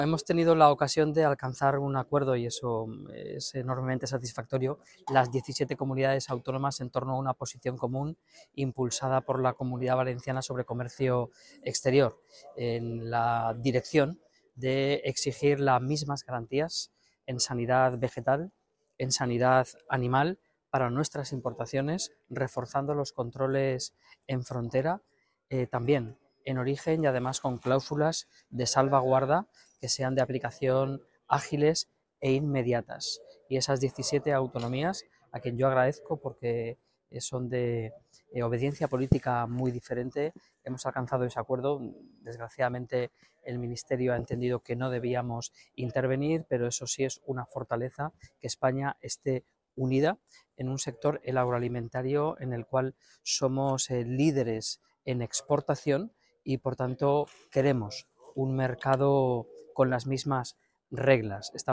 Hemos tenido la ocasión de alcanzar un acuerdo y eso es enormemente satisfactorio, las 17 comunidades autónomas en torno a una posición común impulsada por la Comunidad Valenciana sobre comercio exterior, en la dirección de exigir las mismas garantías en sanidad vegetal, en sanidad animal para nuestras importaciones, reforzando los controles en frontera, también en origen y además con cláusulas de salvaguarda que sean de aplicación ágiles e inmediatas. Y esas 17 autonomías, a quien yo agradezco porque son de obediencia política muy diferente, hemos alcanzado ese acuerdo. Desgraciadamente el Ministerio ha entendido que no debíamos intervenir, pero eso sí es una fortaleza que España esté unida en un sector, el agroalimentario, en el cual somos líderes en exportación y por tanto queremos un mercado con las mismas reglas.